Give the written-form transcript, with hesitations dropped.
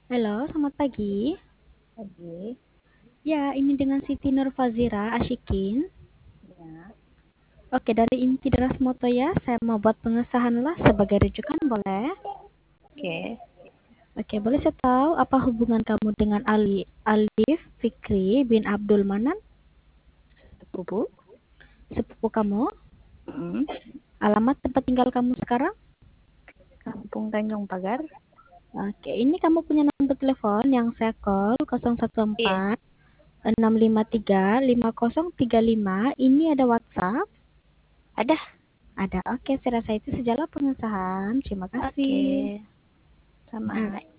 Halo, selamat pagi. Pagi, Ya, ini dengan Siti Nurfazira Ashikin. ya. Oke, dari Inti Deras Moto ya, saya mau buat pengesahan lah sebagai rujukan, boleh? Oke, Oke, boleh saya tahu apa hubungan kamu dengan Alif Fikri bin Abdul Manan, sepupu. sepupu kamu? Mm. Alamat tempat tinggal kamu sekarang? Kampung Tanjung Pagar. Oke, ini kamu punya nomor telepon yang saya call Iya, 014 653 5035. Ini ada WhatsApp? ada. Ada. Oke, saya rasa itu sejalan pengesahan. Terima Oke, kasih. Nah, sama.